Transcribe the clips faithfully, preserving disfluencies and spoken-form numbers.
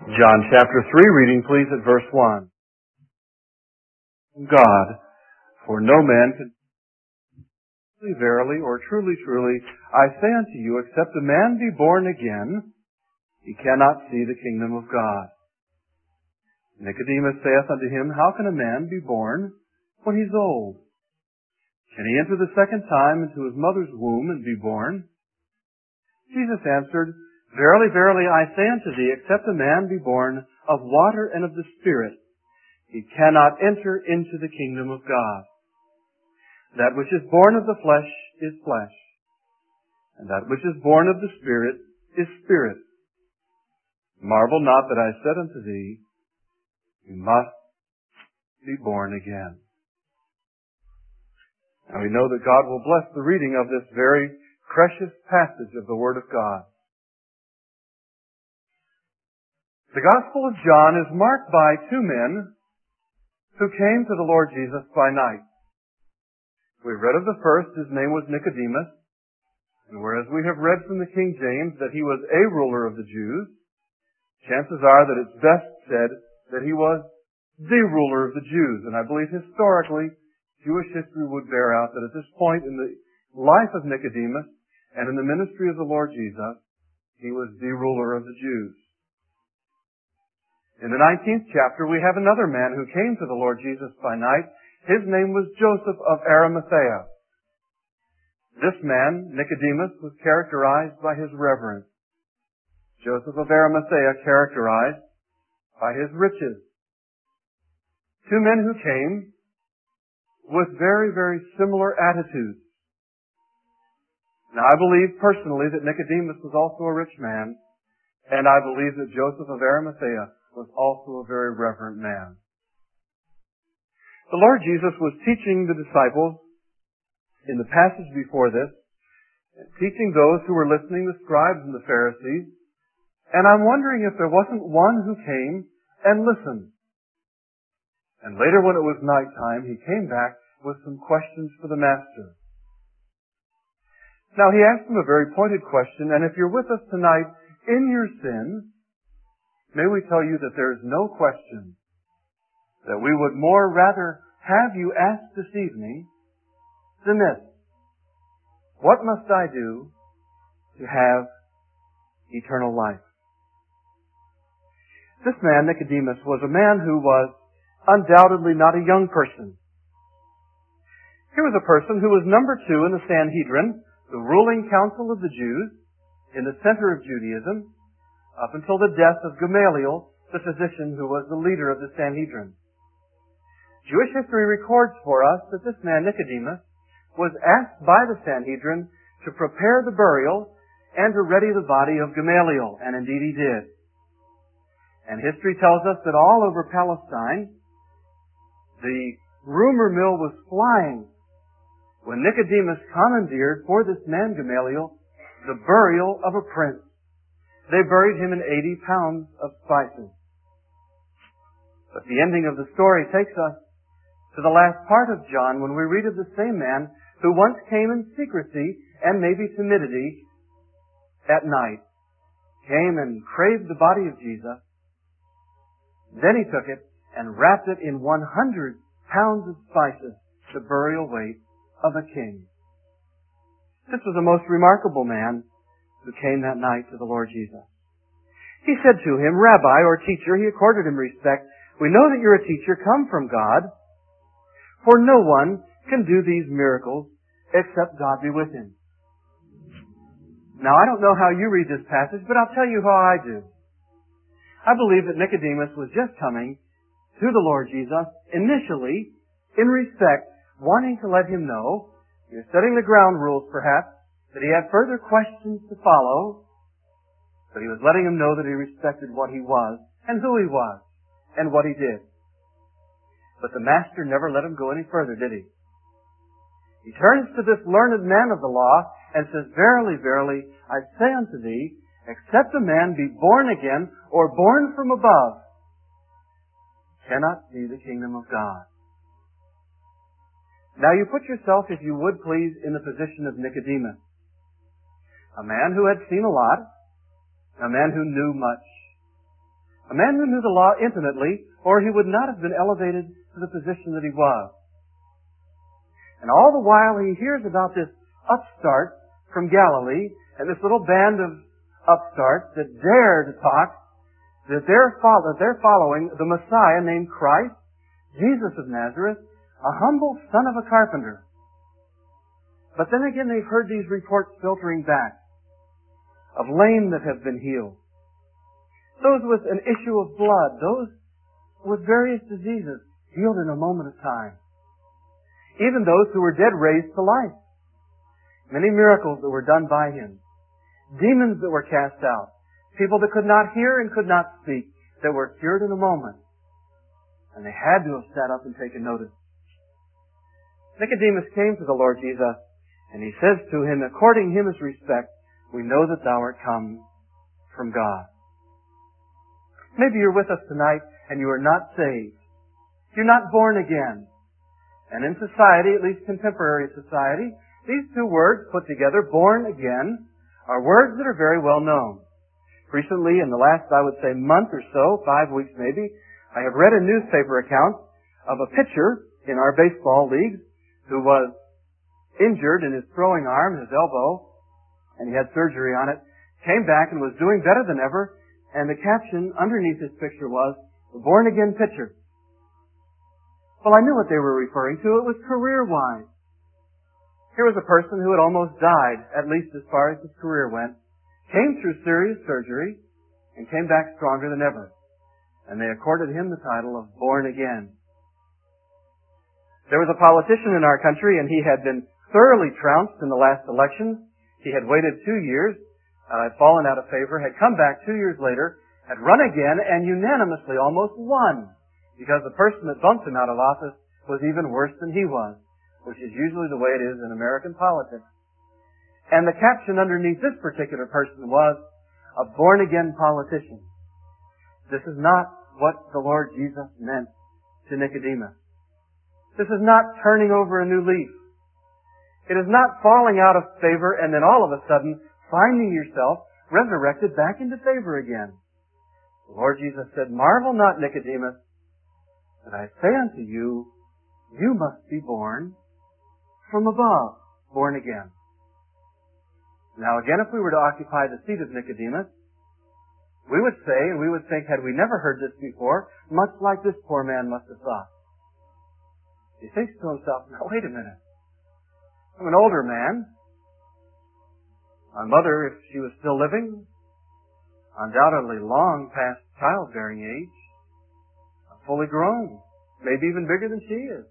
John chapter three, reading please at verse one. God, for no man can verily, verily, or truly, truly, I say unto you, except a man be born again, he cannot see the kingdom of God. Nicodemus saith unto him, How can a man be born when he is old? Can he enter the second time into his mother's womb and be born? Jesus answered, Verily, verily, I say unto thee, except a man be born of water and of the Spirit, he cannot enter into the kingdom of God. That which is born of the flesh is flesh, and that which is born of the Spirit is spirit. Marvel not that I said unto thee, You must be born again. Now we know that God will bless the reading of this very precious passage of the Word of God. The Gospel of John is marked by two men who came to the Lord Jesus by night. We read of the first, his name was Nicodemus, and whereas we have read from the King James that he was a ruler of the Jews, chances are that it's best said that he was the ruler of the Jews. And I believe historically, Jewish history would bear out that at this point in the life of Nicodemus and in the ministry of the Lord Jesus, he was the ruler of the Jews. In the nineteenth chapter, we have another man who came to the Lord Jesus by night. His name was Joseph of Arimathea. This man, Nicodemus, was characterized by his reverence. Joseph of Arimathea characterized by his riches. Two men who came with very, very similar attitudes. Now, I believe personally that Nicodemus was also a rich man, and I believe that Joseph of Arimathea was also a very reverent man. The Lord Jesus was teaching the disciples in the passage before this, teaching those who were listening, the scribes and the Pharisees, and I'm wondering if there wasn't one who came and listened. And later when it was nighttime, he came back with some questions for the Master. Now he asked him a very pointed question, and if you're with us tonight in your sins, may we tell you that there is no question that we would more rather have you ask this evening than this. What must I do to have eternal life? This man, Nicodemus, was a man who was undoubtedly not a young person. He was a person who was number two in the Sanhedrin, the ruling council of the Jews, in the center of Judaism, up until the death of Gamaliel, the physician who was the leader of the Sanhedrin. Jewish history records for us that this man, Nicodemus, was asked by the Sanhedrin to prepare the burial and to ready the body of Gamaliel, and indeed he did. And history tells us that all over Palestine, the rumor mill was flying when Nicodemus commandeered for this man, Gamaliel, the burial of a prince. They buried him in eighty pounds of spices. But the ending of the story takes us to the last part of John when we read of the same man who once came in secrecy and maybe timidity at night, came and craved the body of Jesus. Then he took it and wrapped it in one hundred pounds of spices, the burial weight of a king. This was a most remarkable man who came that night to the Lord Jesus. He said to him, Rabbi, or teacher, he accorded him respect, we know that you're a teacher come from God, for no one can do these miracles except God be with him. Now, I don't know how you read this passage, but I'll tell you how I do. I believe that Nicodemus was just coming to the Lord Jesus, initially, in respect, wanting to let him know, he was setting the ground rules perhaps, that he had further questions to follow, but he was letting him know that he respected what he was, and who he was, and what he did. But the Master never let him go any further, did he? He turns to this learned man of the law and says, Verily, verily, I say unto thee, except a man be born again, or born from above, cannot see the kingdom of God. Now you put yourself, if you would please, in the position of Nicodemus. A man who had seen a lot, a man who knew much, A man who knew the law intimately, or he would not have been elevated to the position that he was. And all the while he hears about this upstart from Galilee, and this little band of upstarts that dare to talk, that they're, follow, they're following the Messiah named Christ, Jesus of Nazareth, a humble son of a carpenter. But then again they've heard these reports filtering back of lame that have been healed, those with an issue of blood, those with various diseases healed in a moment of time, even those who were dead raised to life. Many miracles that were done by Him, demons that were cast out, people that could not hear and could not speak that were cured in a moment. And they had to have sat up and taken notice. Nicodemus came to the Lord Jesus, and he says to him, according him his respect, we know that thou art come from God. Maybe you're with us tonight and you are not saved. You're not born again. And in society, at least contemporary society, these two words put together, born again, are words that are very well known. Recently, in the last, I would say, month or so, five weeks maybe, I have read a newspaper account of a pitcher in our baseball league who was injured in his throwing arm, his elbow, and he had surgery on it, came back and was doing better than ever, and the caption underneath his picture was, the born-again pitcher. Well, I knew what they were referring to. It was career-wise. Here was a person who had almost died, at least as far as his career went, came through serious surgery, and came back stronger than ever. And they accorded him the title of born again. There was a politician in our country, and he had been thoroughly trounced in the last elections. He had waited two years, uh, had fallen out of favor, had come back two years later, had run again, and unanimously almost won, because the person that bumped him out of office was even worse than he was, which is usually the way it is in American politics. And the caption underneath this particular person was, a born-again politician. This is not what the Lord Jesus meant to Nicodemus. This is not turning over a new leaf. It is not falling out of favor and then all of a sudden finding yourself resurrected back into favor again. The Lord Jesus said, marvel not, Nicodemus, that I say unto you, you must be born from above, born again. Now again, if we were to occupy the seat of Nicodemus, we would say, and we would think, had we never heard this before, much like this poor man must have thought. He thinks to himself, now wait a minute. I'm an older man. My mother, if she was still living, undoubtedly long past childbearing age, fully grown, maybe even bigger than she is.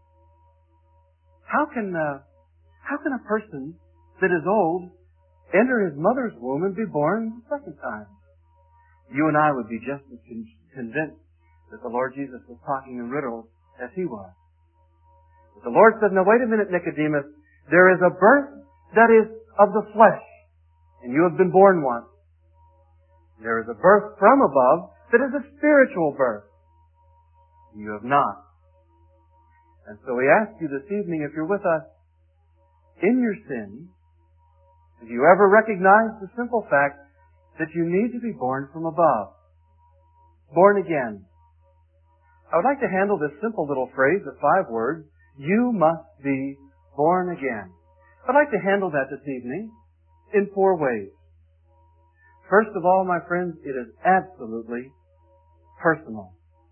How can, uh, how can a person that is old enter his mother's womb and be born the second time? You and I would be just as con- convinced that the Lord Jesus was talking in riddles as he was. But the Lord said, now wait a minute, Nicodemus, there is a birth that is of the flesh, and you have been born once. There is a birth from above that is a spiritual birth. You have not. And so we ask you this evening, if you're with us in your sin, if you ever recognize the simple fact that you need to be born from above, born again. I would like to handle this simple little phrase of five words, you must be born again. I'd like to handle that this evening in four ways. First of all, my friends, it is absolutely personal.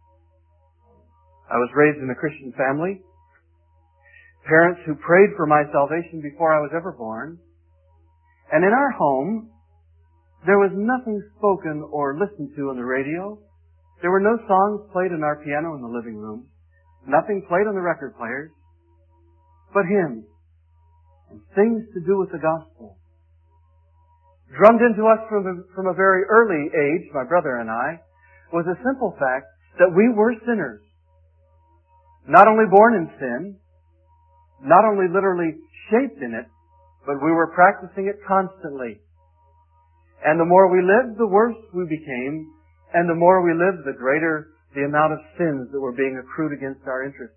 I was raised in a Christian family, parents who prayed for my salvation before I was ever born, and in our home, there was nothing spoken or listened to on the radio. There were no songs played on our piano in the living room, nothing played on the record players, but hymns and things to do with the gospel. Drummed into us from a, from a very early age, my brother and I, was a simple fact that we were sinners. Not only born in sin, not only literally shaped in it, but we were practicing it constantly. And the more we lived, the worse we became, and the more we lived, the greater the amount of sins that were being accrued against our interests.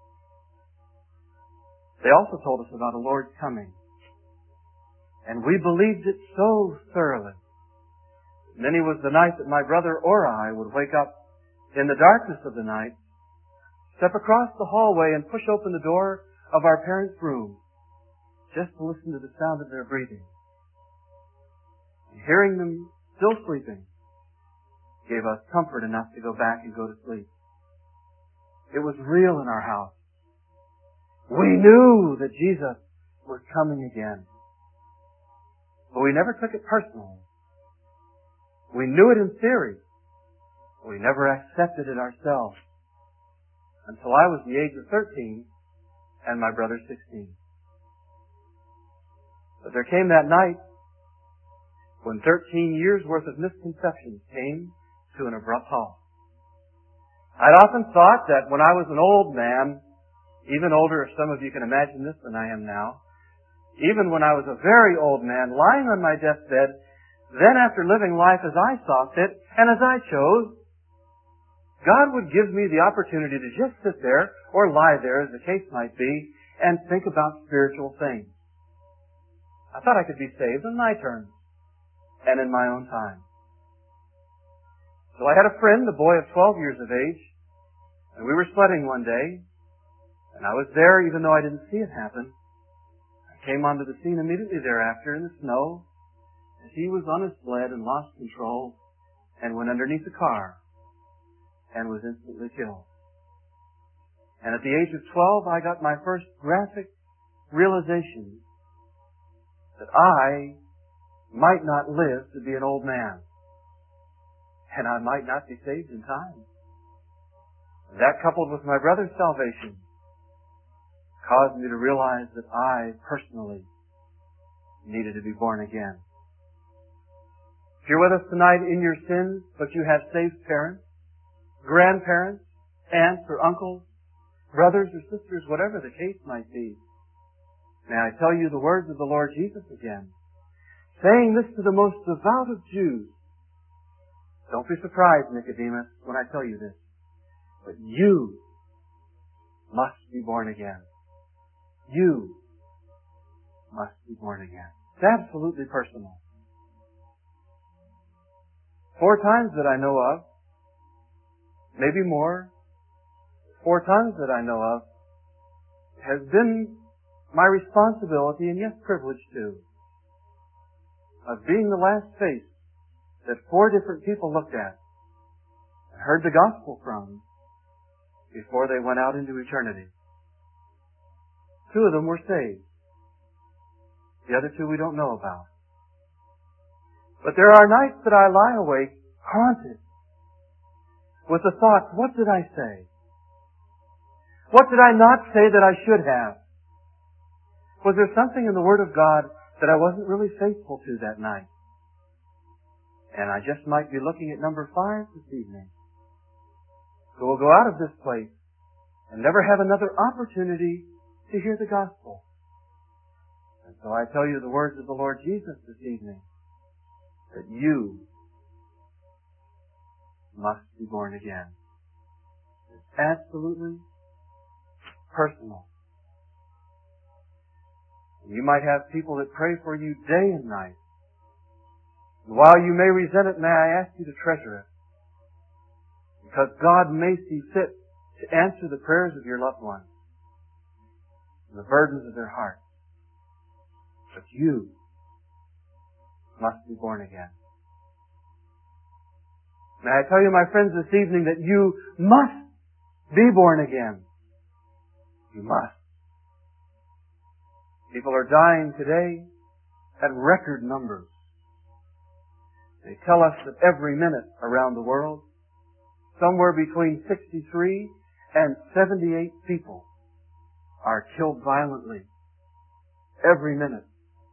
They also told us about a Lord's coming. And we believed it so thoroughly. Many was the night that my brother or I would wake up in the darkness of the night, step across the hallway and push open the door of our parents' room just to listen to the sound of their breathing. And hearing them still sleeping gave us comfort enough to go back and go to sleep. It was real in our house. We knew that Jesus was coming again. But we never took it personally. We knew it in theory. We never accepted it ourselves until I was the age of thirteen and my brother sixteen. But there came that night when thirteen years worth of misconceptions came to an abrupt halt. I'd often thought that when I was an old man, even older if some of you can imagine this than I am now, even when I was a very old man lying on my deathbed, then after living life as I saw fit and as I chose, God would give me the opportunity to just sit there or lie there, as the case might be, and think about spiritual things. I thought I could be saved on my terms and in my own time. So I had a friend, a boy of twelve years of age, and we were sledding one day, and I was there even though I didn't see it happen. I came onto the scene immediately thereafter in the snow, as he was on his sled and lost control and went underneath the car and was instantly killed. And at the age of twelve, I got my first graphic realization that I might not live to be an old man, and I might not be saved in time. That, coupled with my brother's salvation, caused me to realize that I personally needed to be born again. If you're with us tonight in your sins, but you have saved parents, grandparents, aunts or uncles, brothers or sisters, whatever the case might be, may I tell you the words of the Lord Jesus again, saying this to the most devout of Jews. Don't be surprised, Nicodemus, when I tell you this, but you must be born again. You must be born again. It's absolutely personal. Four times that I know of, maybe more, four times that I know of, has been my responsibility, and yes, privilege too, of being the last face that four different people looked at and heard the gospel from before they went out into eternity. Two of them were saved. The other two we don't know about. But there are nights that I lie awake haunted with the thoughts, what did I say? What did I not say that I should have? Was there something in the Word of God that I wasn't really faithful to that night? And I just might be looking at number five this evening. So we'll go out of this place and never have another opportunity to hear the gospel. And so I tell you the words of the Lord Jesus this evening, that you must be born again. It's absolutely personal. You might have people that pray for you day and night. And while you may resent it, may I ask you to treasure it. Because God may see fit to answer the prayers of your loved ones and the burdens of their hearts. But you must be born again. May I tell you, my friends, this evening that you must be born again. You must. People are dying today at record numbers. They tell us that every minute around the world, somewhere between sixty-three and seventy-eight people are killed violently every minute.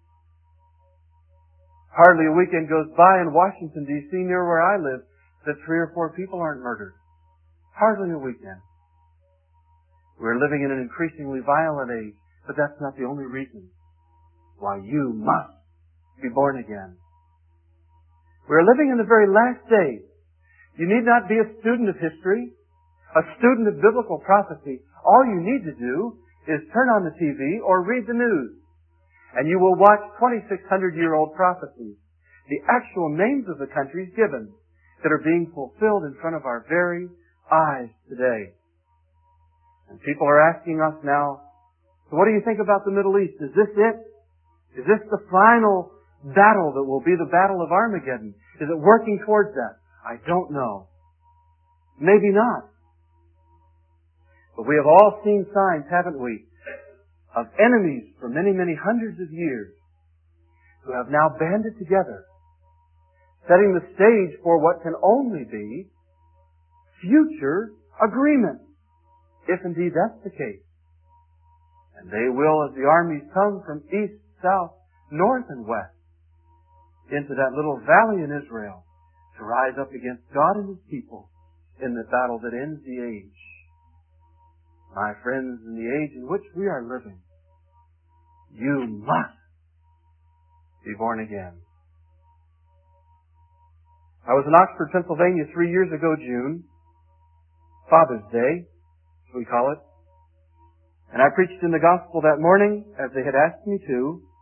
Hardly a weekend goes by in Washington, D C, near where I live, that three or four people aren't murdered. Hardly a weekend. We're living in an increasingly violent age, but that's not the only reason why you must be born again. We're living in the very last days. You need not be a student of history, a student of biblical prophecy. All you need to do is turn on the T V or read the news, and you will watch twenty-six hundred year old prophecies. the actual names of the countries given that are being fulfilled in front of our very eyes today. And people are asking us now, so what do you think about the Middle East? Is this it? Is this the final battle that will be the battle of Armageddon? Is it working towards that? I don't know. Maybe not. But we have all seen signs, haven't we, of enemies for many, many hundreds of years who have now banded together, setting the stage for what can only be future agreement, if indeed that's the case. And they will, as the armies come from east, south, north, and west into that little valley in Israel to rise up against God and His people in the battle that ends the age. My friends, in the age in which we are living, you must be born again. I was in Oxford, Pennsylvania three years ago, June, Father's Day, as we call it. And I preached in the gospel that morning, as they had asked me to.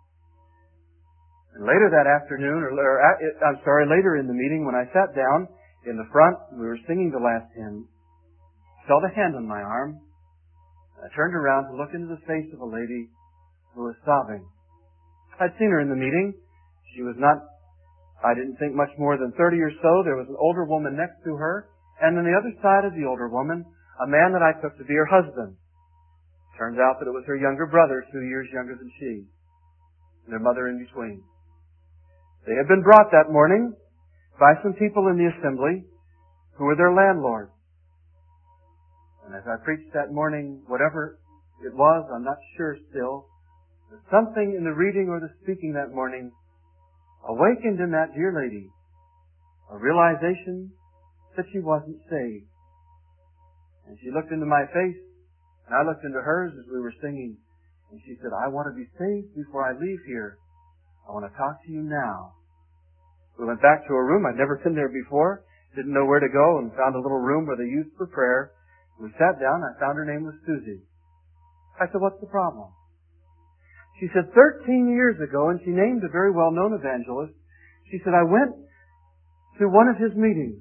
And later that afternoon, or, or I'm sorry, later in the meeting, when I sat down in the front, and we were singing the last hymn, I felt a hand on my arm. I turned around to look into the face of a lady who was sobbing. I'd seen her in the meeting. She was not, I didn't think much more than thirty or so. There was an older woman next to her, and on the other side of the older woman, a man that I took to be her husband. Turns out that it was her younger brother, two years younger than she, and their mother in between. They had been brought that morning by some people in the assembly who were their landlords. And as I preached that morning, whatever it was, I'm not sure still, but something in the reading or the speaking that morning awakened in that dear lady a realization that she wasn't saved. And she looked into my face, and I looked into hers as we were singing, and she said, I want to be saved before I leave here. I want to talk to you now. We went back to a room. I'd never been there before, didn't know where to go, and found a little room where they used for prayer. We sat down. I found her name was Susie. I said, what's the problem? She said, thirteen years ago, and she named a very well-known evangelist, she said, I went to one of his meetings.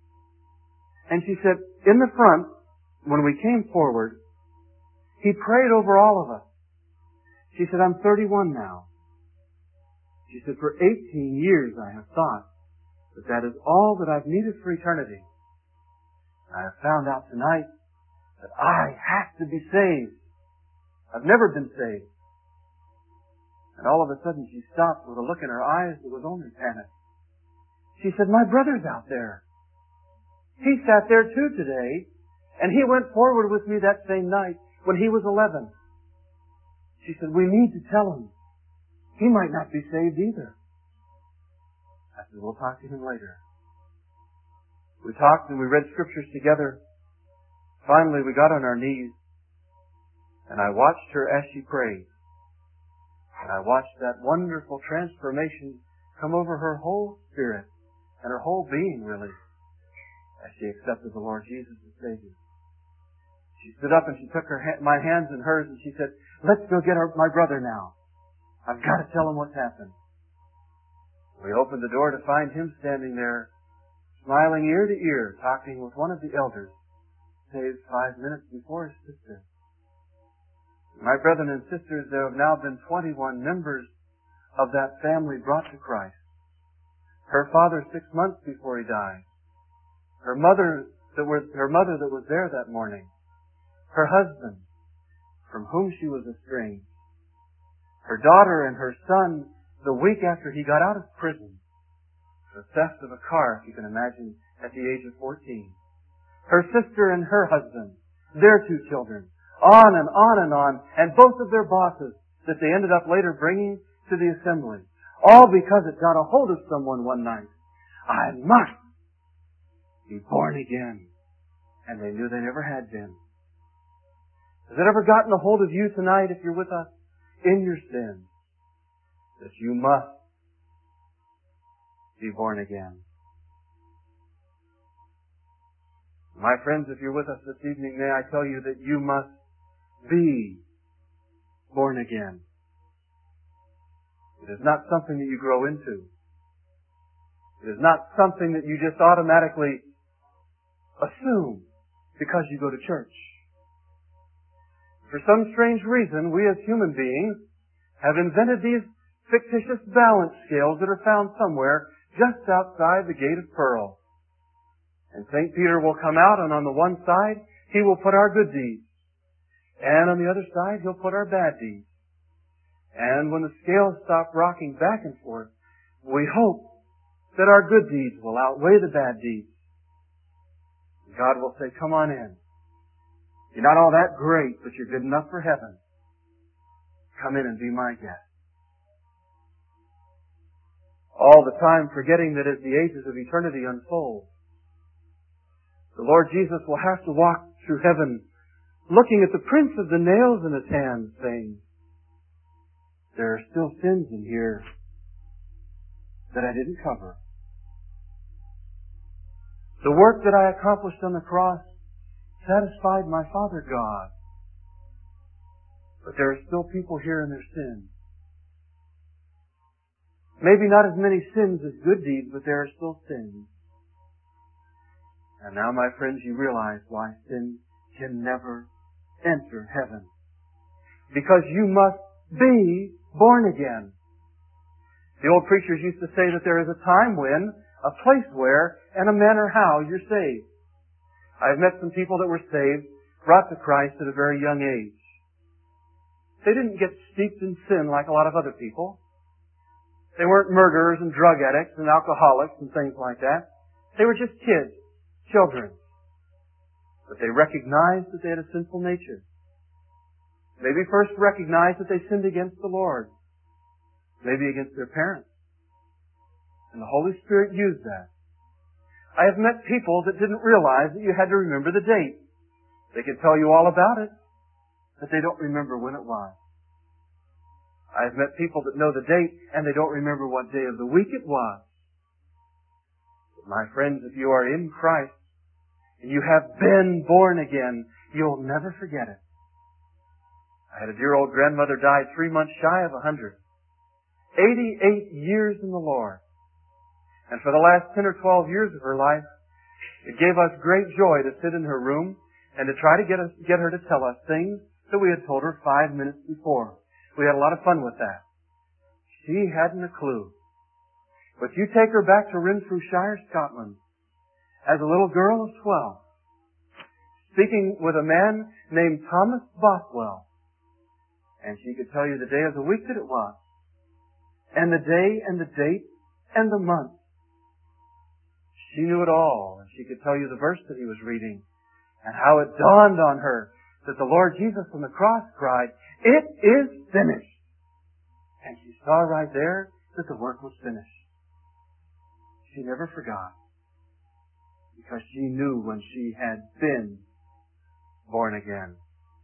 And she said, in the front, when we came forward, he prayed over all of us. She said, I'm thirty-one now. She said, for eighteen years I have thought that that is all that I've needed for eternity. I have found out tonight that I have to be saved. I've never been saved. And all of a sudden she stopped with a look in her eyes that was only panic. She said, my brother's out there. He sat there too today, and he went forward with me that same night when he was eleven. She said, we need to tell him. He might not be saved either. I said, we'll talk to him later. We talked and we read scriptures together. Finally, we got on our knees, and I watched her as she prayed. And I watched that wonderful transformation come over her whole spirit and her whole being, really, as she accepted the Lord Jesus as Savior. She stood up and she took her ha- my hands in hers and she said, let's go get our, my brother now. I've got to tell him what's happened. We opened the door to find him standing there, smiling ear to ear, talking with one of the elders, saved five minutes before his sister. My brethren and sisters, there have now been twenty-one members of that family brought to Christ. Her father six months before he died. Her mother that was, her mother that was there that morning. Her husband, from whom she was estranged. Her daughter and her son the week after he got out of prison for theft of a car, if you can imagine, at the age of fourteen. Her sister and her husband, their two children, on and on and on, and both of their bosses that they ended up later bringing to the assembly. All because it got a hold of someone one night. I must be born again. And they knew they never had been. Has it ever gotten a hold of you tonight, if you're with us, in your sins, that you must be born again? My friends, if you're with us this evening, may I tell you that you must be born again. It is not something that you grow into. It is not something that you just automatically assume because you go to church. For some strange reason, we as human beings have invented these fictitious balance scales that are found somewhere just outside the gate of pearl. And Saint Peter will come out, and on the one side, he will put our good deeds. And on the other side, he'll put our bad deeds. And when the scales stop rocking back and forth, we hope that our good deeds will outweigh the bad deeds. God will say, come on in. You're not all that great, but you're good enough for heaven. Come in and be my guest. All the time forgetting that as the ages of eternity unfold, the Lord Jesus will have to walk through heaven looking at the prints of the nails in His hands, saying, there are still sins in here that I didn't cover. The work that I accomplished on the cross satisfied my Father God. But there are still people here in their sin. Maybe not as many sins as good deeds, but there are still sins. And now, my friends, you realize why sin can never enter heaven. Because you must be born again. The old preachers used to say that there is a time when, a place where, and a manner how you're saved. I've met some people that were saved, brought to Christ at a very young age. They didn't get steeped in sin like a lot of other people. They weren't murderers and drug addicts and alcoholics and things like that. They were just kids, children. But they recognized that they had a sinful nature. Maybe first recognized that they sinned against the Lord. Maybe against their parents. And the Holy Spirit used that. I have met people that didn't realize that you had to remember the date. They could tell you all about it, but they don't remember when it was. I have met people that know the date, and they don't remember what day of the week it was. But my friends, if you are in Christ, and you have been born again, you'll never forget it. I had a dear old grandmother die three months shy of a hundred. eighty-eight years in the Lord. And for the last ten or twelve years of her life, it gave us great joy to sit in her room and to try to get us, get her to tell us things that we had told her five minutes before. We had a lot of fun with that. She hadn't a clue. But you take her back to Renfrewshire, Scotland, as a little girl of twelve, speaking with a man named Thomas Bothwell, and she could tell you the day of the week that it was, and the day and the date and the month. She knew it all, and she could tell you the verse that he was reading, and how it dawned on her that the Lord Jesus on the cross cried, it is finished. And she saw right there that the work was finished. She never forgot, because she knew when she had been born again.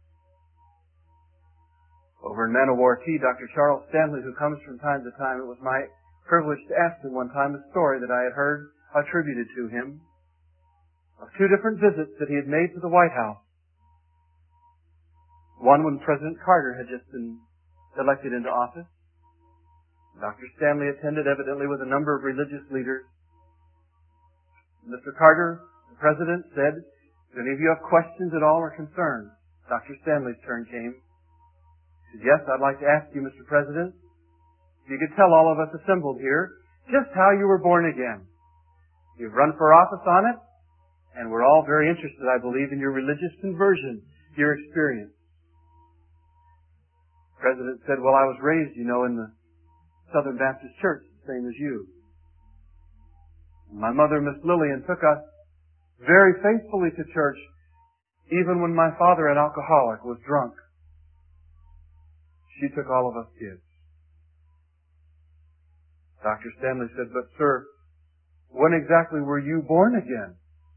Over in Man of War T, Doctor Charles Stanley, who comes from time to time, it was my privilege to ask him one time a story that I had heard attributed to him of two different visits that he had made to the White House. One when President Carter had just been elected into office. Doctor Stanley attended, evidently with a number of religious leaders. Mister Carter, the President, said, "Do any of you have questions at all or concerns?" Doctor Stanley's turn came. He said, "Yes, I'd like to ask you, Mister President, if you could tell all of us assembled here just how you were born again. You've run for office on it, and we're all very interested, I believe, in your religious conversion, your experience." The President said, "Well, I was raised, you know, in the Southern Baptist Church, the same as you. My mother, Miss Lillian, took us very faithfully to church, even when my father, an alcoholic, was drunk. She took all of us kids." Doctor Stanley said, "But, sir, when exactly were you born again?"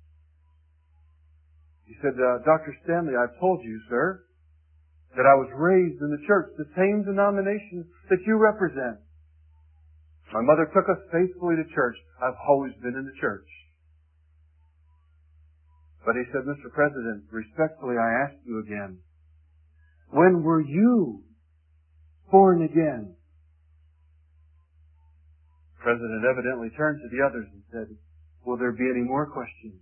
He said, uh, "Doctor Stanley, I've told you, sir, that I was raised in the church, the same denomination that you represent. My mother took us faithfully to church. I've always been in the church." But he said, "Mister President, respectfully I ask you again, when were you born again?" The President evidently turned to the others and said, "Will there be any more questions?"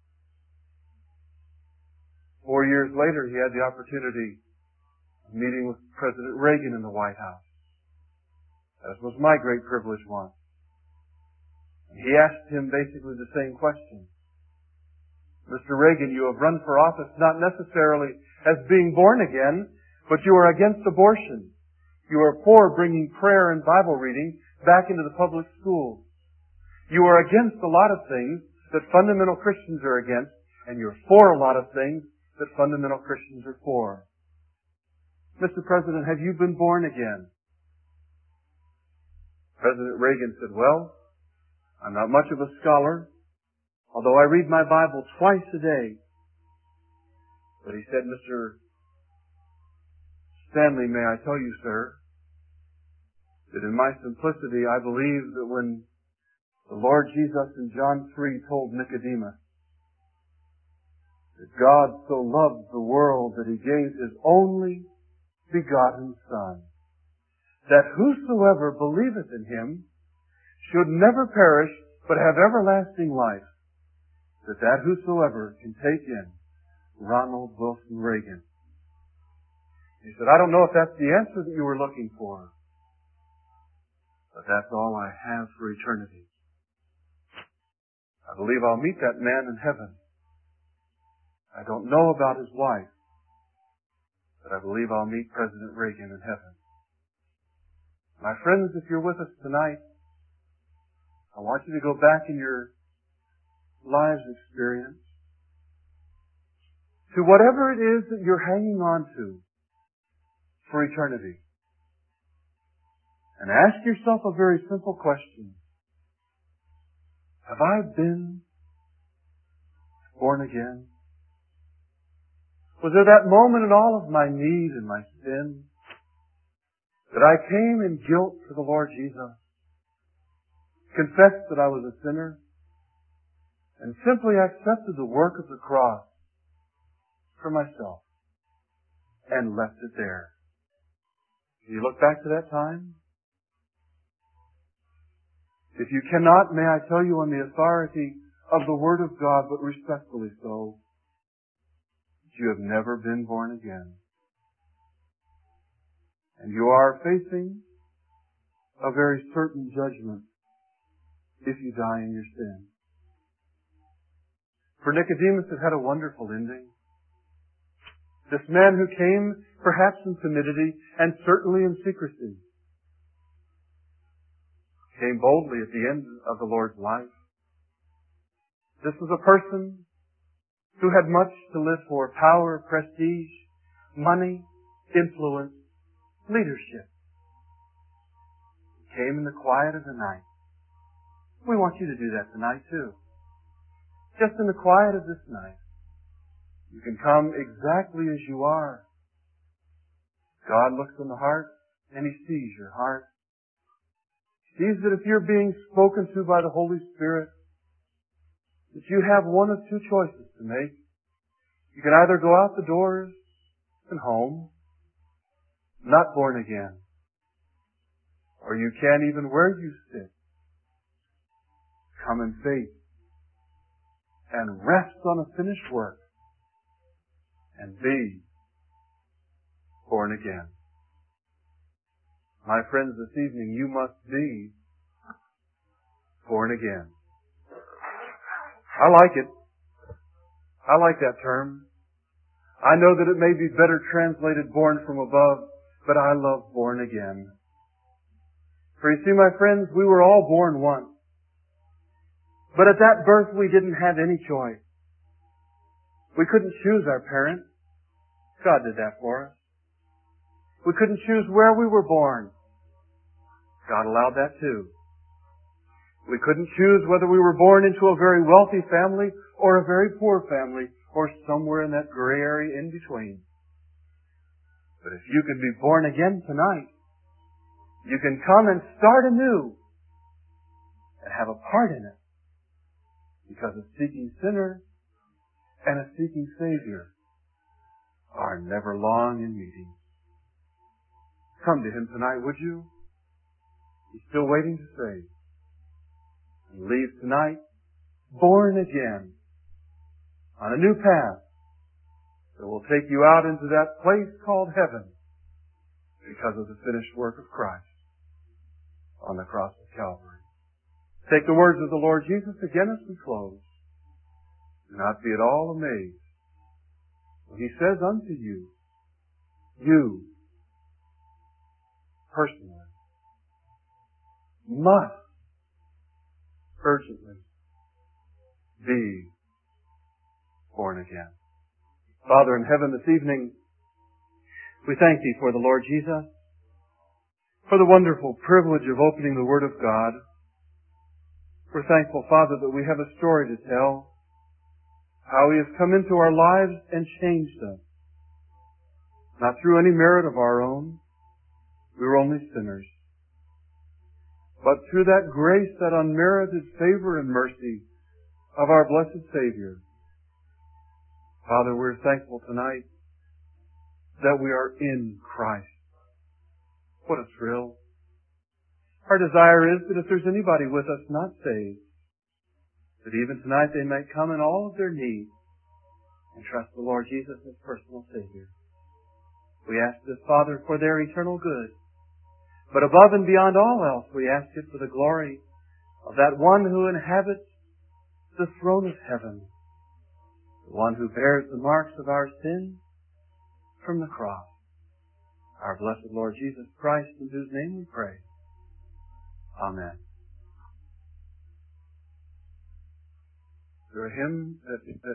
Four years later, he had the opportunity of meeting with President Reagan in the White House, as was my great privilege once. And he asked him basically the same question. "Mister Reagan, you have run for office not necessarily as being born again, but you are against abortion. You are for bringing prayer and Bible reading back into the public schools. You are against a lot of things that fundamental Christians are against, and you're for a lot of things that fundamental Christians are for. Mister President, have you been born again?" President Reagan said, "Well, I'm not much of a scholar, although I read my Bible twice a day." But he said, "Mister Stanley, may I tell you, sir, that in my simplicity I believe that when the Lord Jesus in John three told Nicodemus that God so loved the world that He gave His only begotten Son, that whosoever believeth in Him should never perish, but have everlasting life, that that whosoever can take in Ronald Wilson Reagan." He said, "I don't know if that's the answer that you were looking for, but that's all I have for eternity. I believe I'll meet that man in heaven. I don't know about his wife, but I believe I'll meet President Reagan in heaven." My friends, if you're with us tonight, I want you to go back in your lives experience to whatever it is that you're hanging on to for eternity. And ask yourself a very simple question. Have I been born again? Was there that moment in all of my need and my sin that I came in guilt to the Lord Jesus, confessed that I was a sinner, and simply accepted the work of the cross for myself and left it there? Can you look back to that time? If you cannot, may I tell you on the authority of the Word of God, but respectfully so, that you have never been born again. And you are facing a very certain judgment if you die in your sin. For Nicodemus, it had a wonderful ending. This man who came perhaps in timidity and certainly in secrecy came boldly at the end of the Lord's life. This was a person who had much to live for: power, prestige, money, influence, leadership. He came in the quiet of the night. We want you to do that tonight too. Just in the quiet of this night, you can come exactly as you are. God looks in the heart and He sees your heart. He sees that if you're being spoken to by the Holy Spirit, that you have one of two choices to make. You can either go out the doors and home, not born again, or you can, even where you sit, come in faith and rest on a finished work and be born again. My friends, this evening you must be born again. I like it. I like that term. I know that it may be better translated born from above, but I love born again. For you see, my friends, we were all born once. But at that birth we didn't have any choice. We couldn't choose our parents. God did that for us. We couldn't choose where we were born. God allowed that too. We couldn't choose whether we were born into a very wealthy family or a very poor family or somewhere in that gray area in between. But if you can be born again tonight, you can come and start anew and have a part in it, because a seeking sinner and a seeking Savior are never long in meeting. Come to Him tonight, would you? He's still waiting to save. and leave tonight born again on a new path that will take you out into that place called heaven because of the finished work of Christ on the cross of Calvary. Take the words of the Lord Jesus again as we close. Do not be at all amazed when He says unto you, you, personally, must urgently be born again. Father in heaven, this evening, we thank Thee for the Lord Jesus, for the wonderful privilege of opening the Word of God. We're thankful, Father, that we have a story to tell, how He has come into our lives and changed us. Not through any merit of our own. We were only sinners. But through that grace, that unmerited favor and mercy of our blessed Savior. Father, we're thankful tonight that we are in Christ. What a thrill. Our desire is that if there's anybody with us not saved, that even tonight they might come in all of their need and trust the Lord Jesus as personal Savior. We ask this, Father, for their eternal good. But above and beyond all else, we ask it for the glory of that one who inhabits the throne of heaven, the one who bears the marks of our sin from the cross, our blessed Lord Jesus Christ, in whose name we pray. Amen. Through Him that